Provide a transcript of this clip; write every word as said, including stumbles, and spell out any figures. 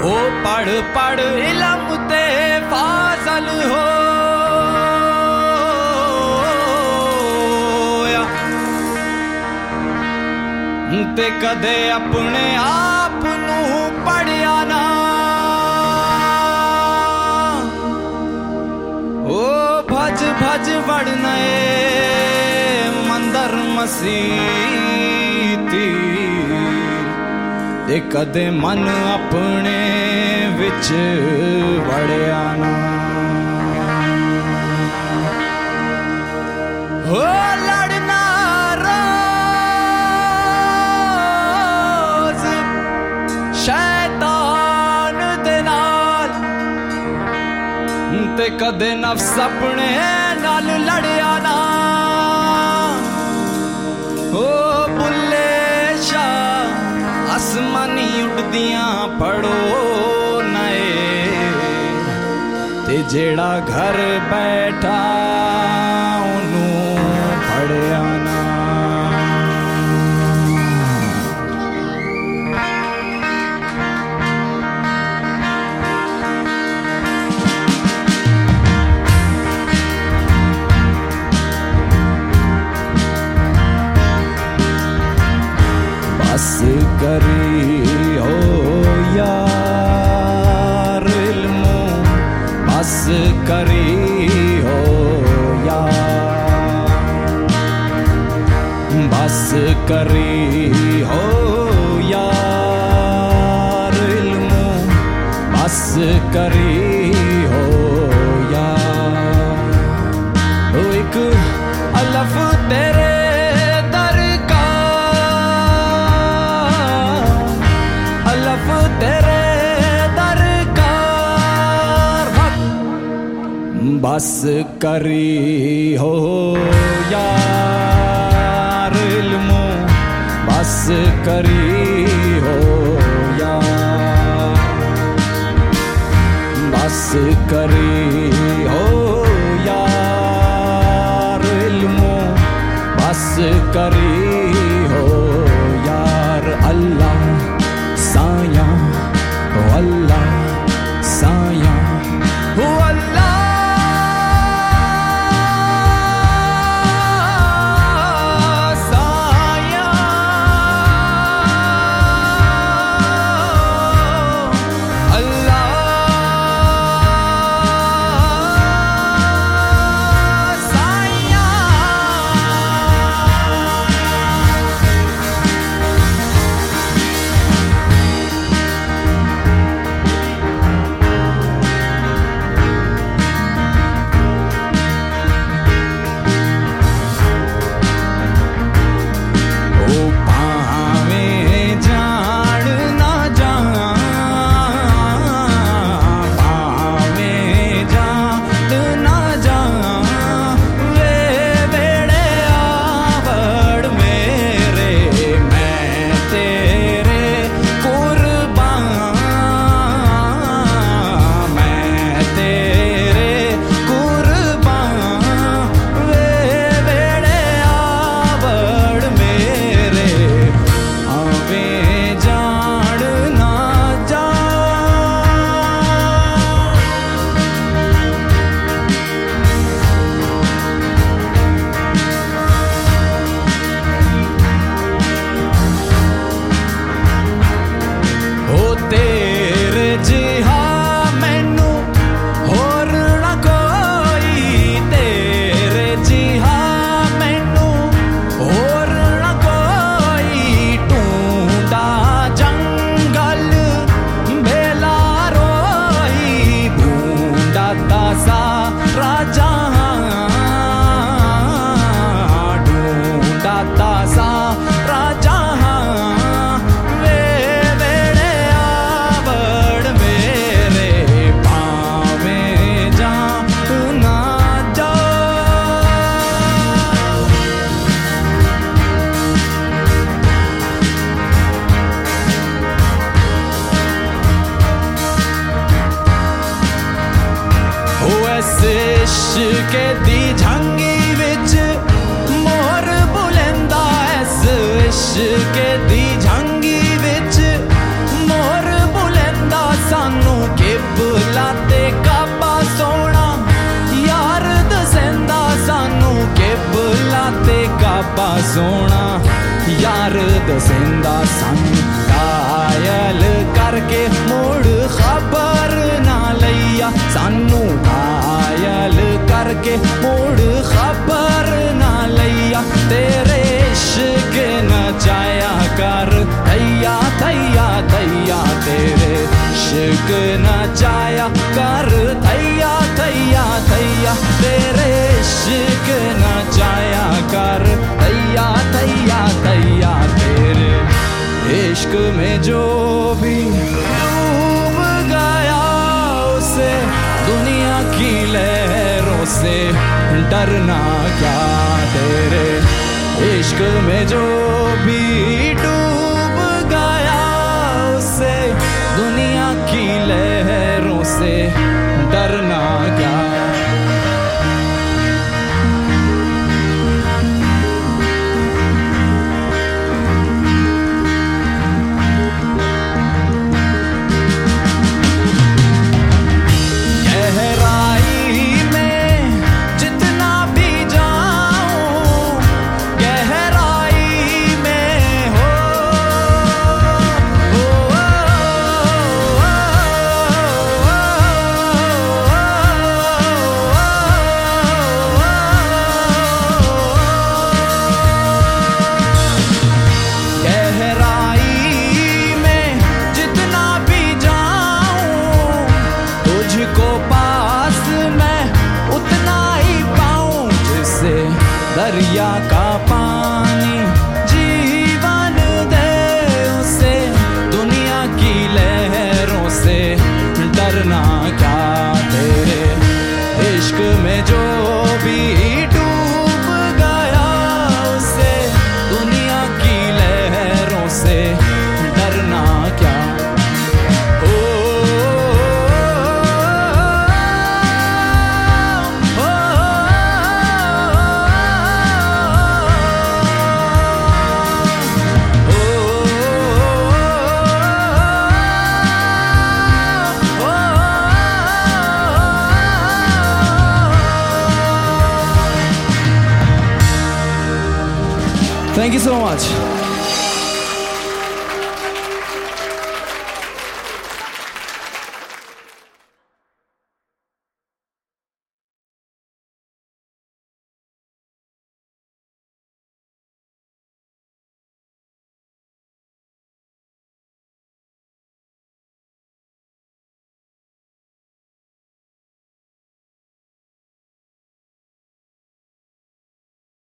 ओ पढ़ पढ़ इल्म ते फाज़ल हो ते कदे अपने आप नू पढ़िया ना ओ भज भज वड़ने मंदर मसीती ते कदे मन अपने विच वड़िया ना हो लड़ना रोज शैतान दे नाल ते कदे नफ्स अपने नाल लड़िया ना ओ बुल्ले शाह आसमानी उड़दियां पढ़ो नए ते जेड़ा घर बैठा ओनू पढ़िया ना बस करी हो यार इल्मो बस करी हो यार बस करी हो यार इल्मो बस करी हो यार ओ एक अलफ तेरे तेरे दरकार बस करी हो यार इल्मो बस करी हो यार बस करी हो यार इल्मो बस करी हो यार अल्लाह साया ओ अल्लाह साया ओ अल्लाह साया अल्लाह साया इश्क दी झांगी विच मोर बुलंदा ऐस इश्क दी झांगी विच मोर बुलंदा सा दसेंदा सानू घायल करके मुड़ खबर ना लैया, सानू घायल करके मुड़ खबर ना लैया। तेरे इश्क नचाया कर थैया थैया थैया, तेरे इश्क नचाया कर थैया थैया थैया, तेरे इश्क नचाया कर थैया थैया थैया। तेरे इश्क में जो भी डूब गया उसे दुनिया की लहरों से डरना क्या। तेरे इश्क में जो भी डूब गया उसे दुनिया की लहरों से डरना क्या। दरिया का पानी जीवन दे उसे दुनिया की लहरों से डरना क्या। तेरे इश्क में जो भी डूब गया उसे दुनिया की लहरों से डरना क्या। Thank you so much.